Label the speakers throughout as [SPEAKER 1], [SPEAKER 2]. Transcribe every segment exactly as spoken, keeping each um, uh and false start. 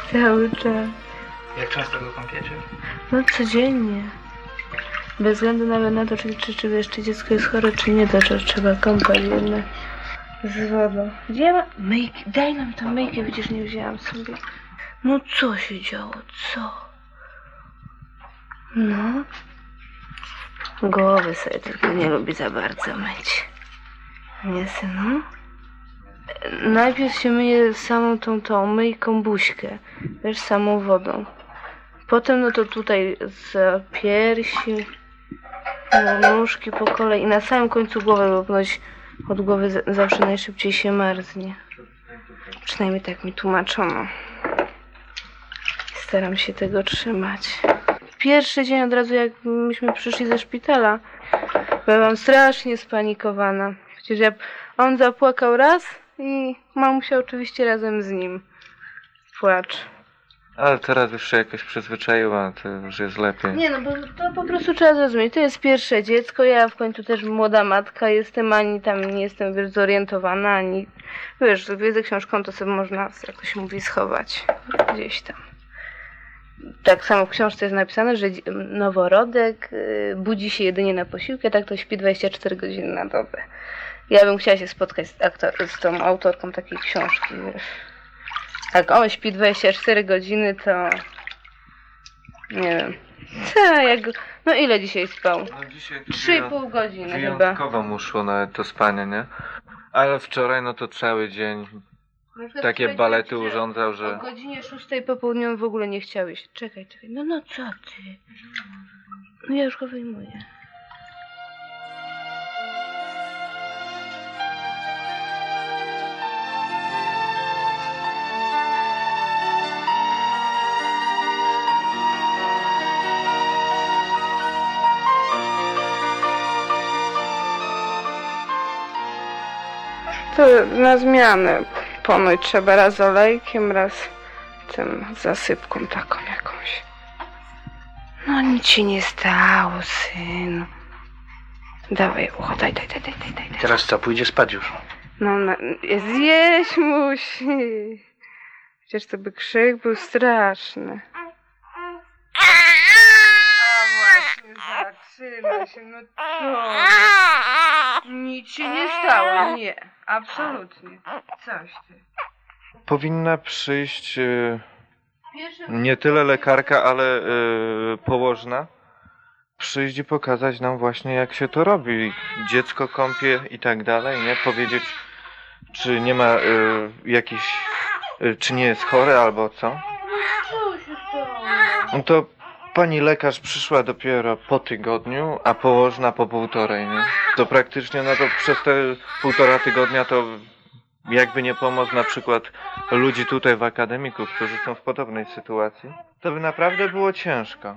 [SPEAKER 1] Cały czas.
[SPEAKER 2] Jak często go kąpiecie?
[SPEAKER 1] No codziennie. Bez względu nawet na to, czy, czy, czy wiesz, czy dziecko jest chore, czy nie, to trzeba kąpać jednak z wodą. Gdzie ja mam? Myjki. Daj nam tą myjkę, widzisz, nie wzięłam sobie. No co się działo? Co? No. Głowy sobie tylko nie lubi za bardzo myć. Nie, synu? Najpierw się myje samą tą, tą myjką buźkę, wiesz, samą wodą. Potem no to tutaj z piersi, no, nóżki po kolei i na samym końcu głowę, bo ponoć od głowy z- zawsze najszybciej się marznie. Przynajmniej tak mi tłumaczono. Staram się tego trzymać. Pierwszy dzień od razu jak myśmy przyszli ze szpitala, byłam strasznie spanikowana. Przecież ja, on zapłakał raz i mamusia oczywiście razem z nim. Płacz.
[SPEAKER 3] Ale teraz już się jakoś przyzwyczaiła, to już jest lepiej.
[SPEAKER 1] Nie no, bo to po prostu trzeba zrozumieć. To jest pierwsze dziecko, ja w końcu też młoda matka jestem, ani tam nie jestem wiesz, zorientowana, ani wiesz, wiedzę książką to sobie można, jak to się mówi, schować gdzieś tam. Tak samo w książce jest napisane, że dzi- noworodek y, budzi się jedynie na posiłki, a tak to śpi dwadzieścia cztery godziny na dobę. Ja bym chciała się spotkać z, aktor- z tą autorką takiej książki, wiesz. Jak on śpi dwadzieścia cztery godziny, to nie wiem. Co, jak... No ile dzisiaj spał?
[SPEAKER 3] No dzisiaj to
[SPEAKER 1] Trzy i pół godziny chyba.
[SPEAKER 3] wyjątkowo mu szło nawet to spanie, nie? Ale wczoraj no to cały dzień
[SPEAKER 1] Na przykład
[SPEAKER 3] takie
[SPEAKER 1] wczoraj
[SPEAKER 3] balety
[SPEAKER 1] powiedział,
[SPEAKER 3] urządzał,
[SPEAKER 1] O
[SPEAKER 3] że...
[SPEAKER 1] godzinie szóstej po południu w ogóle nie chciały się. Czekaj, czekaj. No, no co ty? No ja już go wyjmuję. To na zmianę ponoć trzeba raz olejkiem, raz tym zasypką taką jakąś. No nic ci nie stało, synu. Dawaj ucho, daj, daj, daj, daj, daj, daj.
[SPEAKER 2] Teraz co, pójdzie spać już?
[SPEAKER 1] No, no zjeść musi. Przecież to by krzyk był straszny. A właśnie zaczyna się, no to... Nic się nie stało, nie. Absolutnie. Coś ty.
[SPEAKER 3] Powinna przyjść e,
[SPEAKER 1] Pierwszy...
[SPEAKER 3] nie tyle lekarka, ale e, położna. Przyjść i pokazać nam właśnie jak się to robi. Dziecko kąpie i tak dalej, nie? Powiedzieć, czy nie ma e, jakichś... E, czy nie jest chore albo co.
[SPEAKER 1] Co się stało?
[SPEAKER 3] No to pani lekarz przyszła dopiero po tygodniu, a położna po półtorej, nie? To praktycznie, no to przez te półtora tygodnia to jakby nie pomoc na przykład ludzi tutaj w akademików, którzy są w podobnej sytuacji, to by naprawdę było ciężko.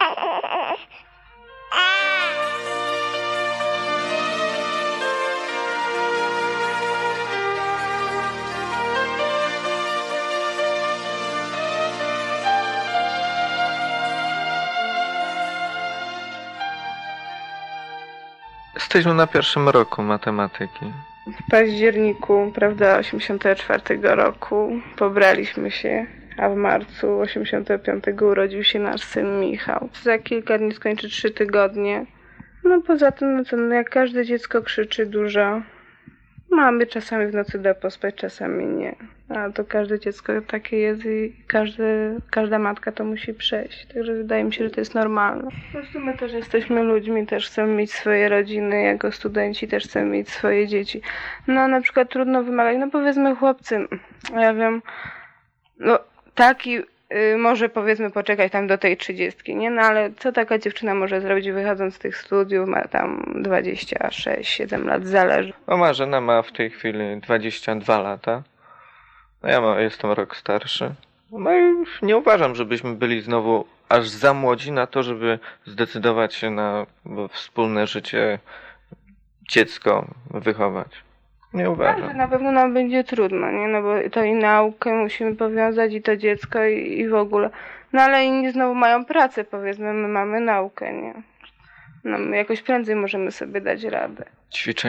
[SPEAKER 3] Jesteśmy na pierwszym roku matematyki.
[SPEAKER 1] W październiku, prawda, osiemdziesiątego czwartego roku pobraliśmy się, a w marcu osiemdziesiątego piątego urodził się nasz syn Michał. Za kilka dni skończy trzy tygodnie. No poza tym, no to no, jak każde dziecko krzyczy dużo. Mamy czasami w nocy da pospać, czasami nie. A to każde dziecko takie jest i każdy, każda matka to musi przejść. Także wydaje mi się, że to jest normalne. Po prostu my też jesteśmy ludźmi, też chcemy mieć swoje rodziny, jako studenci też chcemy mieć swoje dzieci. No na przykład trudno wymagać, no powiedzmy chłopcy, ja wiem, no taki y, może powiedzmy poczekać tam do tej trzydziestki, nie? No ale co taka dziewczyna może zrobić wychodząc z tych studiów, ma tam dwadzieścia sześć siedem lat, zależy.
[SPEAKER 3] No Marzena ma w tej chwili dwadzieścia dwa lata. No ja ma, jestem rok starszy. No i nie uważam, żebyśmy byli znowu aż za młodzi na to, żeby zdecydować się na wspólne życie, dziecko wychować. Nie
[SPEAKER 1] Tak,
[SPEAKER 3] uważam.
[SPEAKER 1] że na pewno nam będzie trudno, nie? No bo to i naukę musimy powiązać, i to dziecko, i, i w ogóle. No ale inni znowu mają pracę, powiedzmy, my mamy naukę, nie? No my jakoś prędzej możemy sobie dać radę.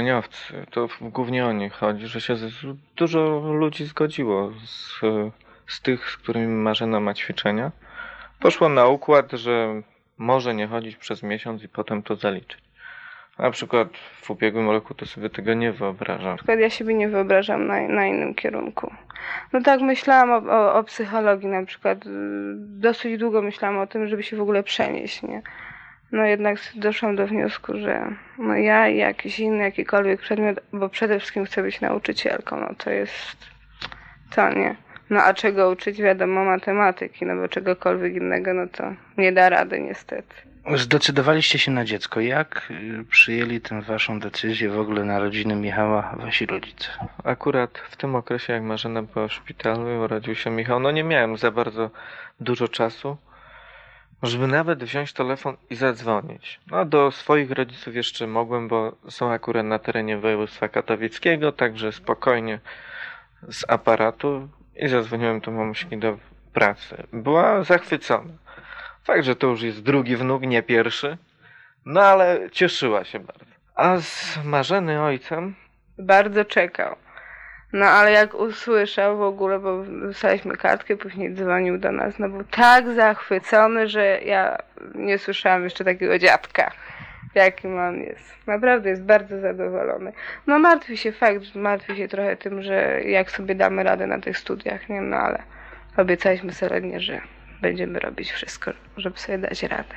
[SPEAKER 3] Ćwiczeniowcy, to głównie o nich chodzi, że się z, dużo ludzi zgodziło z, z tych, z którymi Marzena ma ćwiczenia, poszło na układ, że może nie chodzić przez miesiąc i potem to zaliczyć. Na przykład w ubiegłym roku to sobie tego nie wyobrażam.
[SPEAKER 1] Na przykład ja siebie nie wyobrażam na, na innym kierunku. No tak myślałam o, o, o psychologii na przykład. Dosyć długo myślałam o tym, żeby się w ogóle przenieść, nie? No jednak doszłam do wniosku, że no ja i jakiś inny, jakikolwiek przedmiot, bo przede wszystkim chcę być nauczycielką, no to jest to, nie? No a czego uczyć? Wiadomo, matematyki, no bo czegokolwiek innego, no to nie da rady niestety.
[SPEAKER 2] Zdecydowaliście się na dziecko. Jak y, przyjęli tę waszą decyzję w ogóle narodziny Michała wasi rodzice?
[SPEAKER 3] Akurat w tym okresie, jak Marzena była w szpitalu i urodził się Michał, no nie miałem za bardzo dużo czasu, żeby nawet wziąć telefon i zadzwonić. No do swoich rodziców jeszcze mogłem, bo są akurat na terenie województwa katowickiego, także spokojnie z aparatu i zadzwoniłem do mamuśki do pracy. Była zachwycona. Fakt, że to już jest drugi wnuk, nie pierwszy, no ale cieszyła się bardzo. A z Marzeny ojcem
[SPEAKER 1] Bardzo czekał. No ale jak usłyszał w ogóle, bo dostaliśmy kartkę, później dzwonił do nas, no był tak zachwycony, że ja nie słyszałam jeszcze takiego dziadka, jakim on jest. Naprawdę jest bardzo zadowolony. No martwi się fakt, martwi się trochę tym, że jak sobie damy radę na tych studiach, nie? No ale obiecaliśmy solennie, że będziemy robić wszystko, żeby sobie dać radę.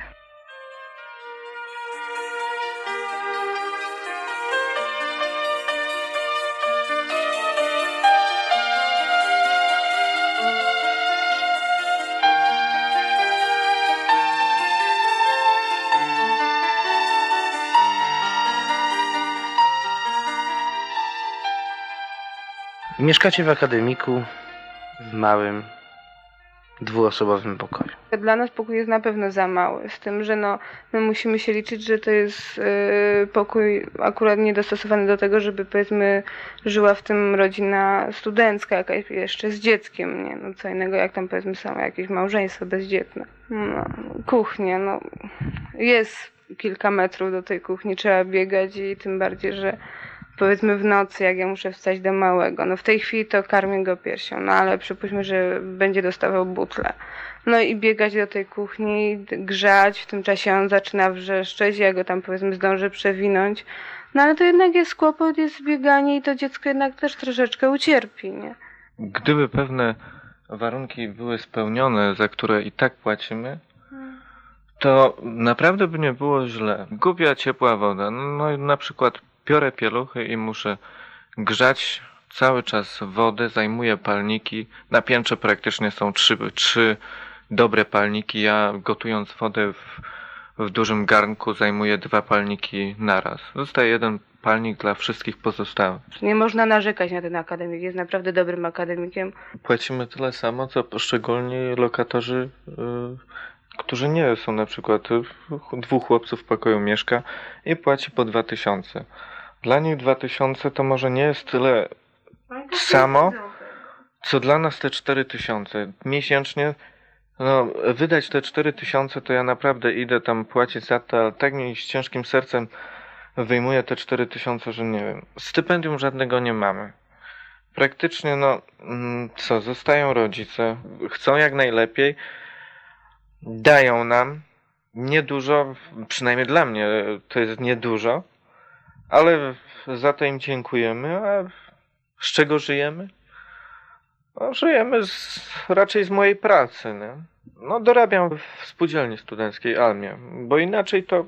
[SPEAKER 2] Mieszkacie w akademiku w małym, dwuosobowym pokoju.
[SPEAKER 1] Dla nas pokój jest na pewno za mały, z tym, że no, my musimy się liczyć, że to jest yy, pokój akurat niedostosowany do tego, żeby powiedzmy żyła w tym rodzina studencka jakaś jeszcze z dzieckiem, nie? No co innego jak tam powiedzmy są jakieś małżeństwo bezdzietne. No, kuchnia, no jest kilka metrów do tej kuchni, trzeba biegać i tym bardziej, że powiedzmy w nocy, jak ja muszę wstać do małego, no w tej chwili to karmię go piersią, no ale przypuśćmy, że będzie dostawał butlę. No i biegać do tej kuchni, grzać, w tym czasie on zaczyna wrzeszczeć, ja go tam powiedzmy zdążę przewinąć. No ale to jednak jest kłopot, jest bieganie i to dziecko jednak też troszeczkę ucierpi, nie?
[SPEAKER 3] gdyby pewne warunki były spełnione, za które i tak płacimy, to naprawdę by nie było źle. Głupia ciepła woda. No na przykład biorę pieluchy i muszę grzać cały czas wodę, zajmuję palniki. Na piętrze praktycznie są trzy, trzy dobre palniki. Ja gotując wodę w, w dużym garnku zajmuję dwa palniki naraz. Zostaje jeden palnik dla wszystkich pozostałych.
[SPEAKER 1] Nie można narzekać na ten akademik, jest naprawdę dobrym akademikiem.
[SPEAKER 3] Płacimy tyle samo, co poszczególni lokatorzy, yy, którzy nie są na przykład yy, dwóch chłopców w pokoju mieszka i płaci po dwa tysiące. Dla nich dwa tysiące to może nie jest tyle samo, co dla nas te cztery tysiące. Miesięcznie, no wydać te cztery tysiące to ja naprawdę idę tam płacić za to, ale tak mi z ciężkim sercem wyjmuję te cztery tysiące, że nie wiem. Stypendium żadnego nie mamy. Praktycznie, no, co, zostają rodzice, chcą jak najlepiej, dają nam niedużo, przynajmniej dla mnie to jest niedużo, ale za to im dziękujemy, a z czego żyjemy? No, żyjemy z, raczej z mojej pracy, nie? No, dorabiam w spółdzielni studenckiej Almie, bo inaczej to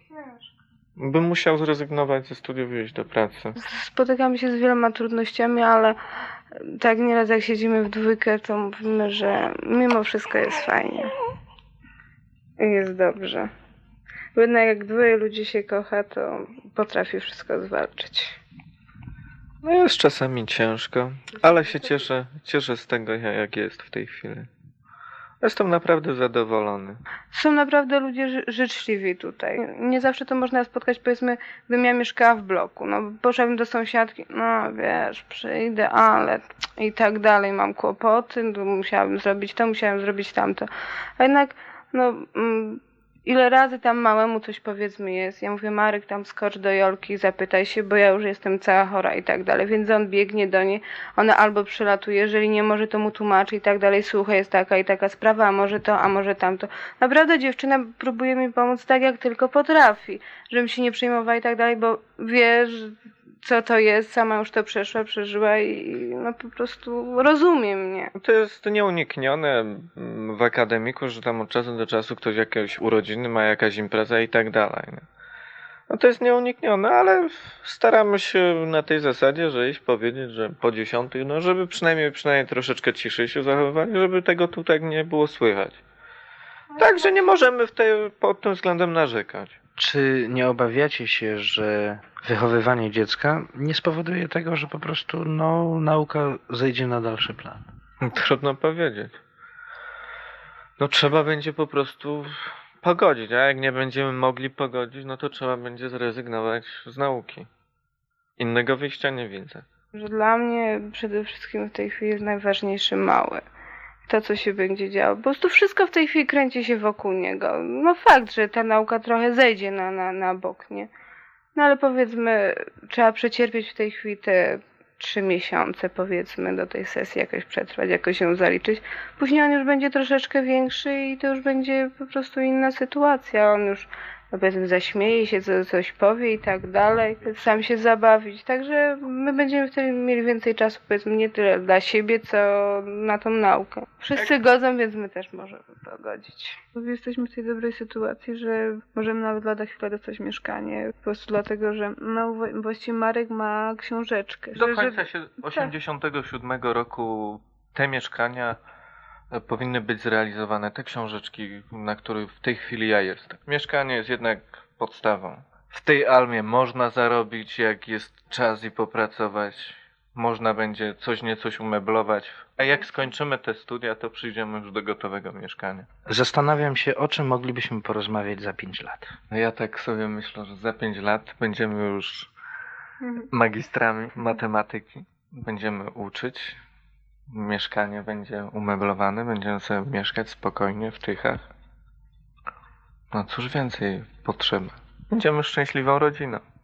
[SPEAKER 3] bym musiał zrezygnować ze studiów i iść do pracy.
[SPEAKER 1] Spotykamy się z wieloma trudnościami, ale tak nieraz jak siedzimy w dwójkę, to mówimy, że mimo wszystko jest fajnie. I jest dobrze. Bo jednak jak dwoje ludzi się kocha, to potrafi wszystko zwalczyć.
[SPEAKER 3] No jest czasami ciężko, ale się cieszę, cieszę z tego, jak jest w tej chwili. Jestem naprawdę zadowolony.
[SPEAKER 1] Są naprawdę ludzie ży- życzliwi tutaj. Nie zawsze to można spotkać, powiedzmy, gdybym ja mieszkała w bloku. No, poszłabym do sąsiadki, no wiesz, przyjdę, ale i tak dalej, mam kłopoty, no, musiałabym zrobić to, musiałam zrobić tamto. A jednak, no, mm, Ile razy tam małemu coś powiedzmy jest. Ja mówię, Marek, tam skocz do Jolki, zapytaj się, bo ja już jestem cała chora i tak dalej. Więc on biegnie do niej, ona albo przylatuje, jeżeli nie może, to mu tłumaczy i tak dalej. Słuchaj, jest taka i taka sprawa, a może to, a może tamto. Naprawdę dziewczyna próbuje mi pomóc tak, jak tylko potrafi. Żebym się nie przejmowała i tak dalej, bo wiesz, co to jest, sama już to przeszła, przeżyła i no po prostu rozumie mnie.
[SPEAKER 3] To jest nieuniknione mm, w akademiku, że tam od czasu do czasu ktoś jakieś urodziny ma, jakaś impreza i tak dalej. Nie? No to jest nieuniknione, ale staramy się na tej zasadzie, że iść powiedzieć, że po dziesiątych, no żeby przynajmniej przynajmniej troszeczkę ciszej się zachowywali, żeby tego tutaj nie było słychać. Także nie możemy w tej, pod tym względem narzekać.
[SPEAKER 2] Czy nie obawiacie się, że wychowywanie dziecka nie spowoduje tego, że po prostu no, nauka zejdzie na dalszy plan?
[SPEAKER 3] Trudno powiedzieć. No trzeba będzie po prostu pogodzić, a jak nie będziemy mogli pogodzić, no to trzeba będzie zrezygnować z nauki. Innego wyjścia nie widzę.
[SPEAKER 1] Że dla mnie przede wszystkim w tej chwili jest najważniejszy mały. To, co się będzie działo. Po prostu wszystko w tej chwili kręci się wokół niego. No fakt, że ta nauka trochę zejdzie na, na, na bok, nie? No ale powiedzmy, trzeba przecierpieć w tej chwili te trzy miesiące, powiedzmy, do tej sesji jakoś przetrwać, jakoś ją zaliczyć. Później on już będzie troszeczkę większy i to już będzie po prostu inna sytuacja. On już, no powiedzmy, zaśmieje się, co, coś powie i tak dalej, sam się zabawić. Także my będziemy wtedy mieli więcej czasu, powiedzmy, nie tyle dla siebie, co na tą naukę. Wszyscy godzą, więc my też możemy pogodzić. Jesteśmy w tej dobrej sytuacji, że możemy nawet lada chwilę dostać mieszkanie. Po prostu dlatego, że no właściwie Marek ma książeczkę.
[SPEAKER 3] Do
[SPEAKER 1] że-
[SPEAKER 3] końca
[SPEAKER 1] że-
[SPEAKER 3] się osiemdziesiątego siódmego roku te mieszkania e, powinny być zrealizowane, te książeczki, na których w tej chwili ja jestem. Mieszkanie jest jednak podstawą. W tej Almie można zarobić, jak jest czas i popracować. Można będzie coś niecoś umeblować. A jak skończymy te studia, to przyjdziemy już do gotowego mieszkania.
[SPEAKER 2] Zastanawiam się, o czym moglibyśmy porozmawiać za pięć lat.
[SPEAKER 3] No ja tak sobie myślę, że za pięć lat będziemy już
[SPEAKER 1] Mhm.
[SPEAKER 3] magistrami matematyki. Będziemy uczyć. Mieszkanie będzie umeblowane. Będziemy sobie mieszkać spokojnie w Tychach. No cóż więcej potrzeba. Będziemy szczęśliwą rodziną.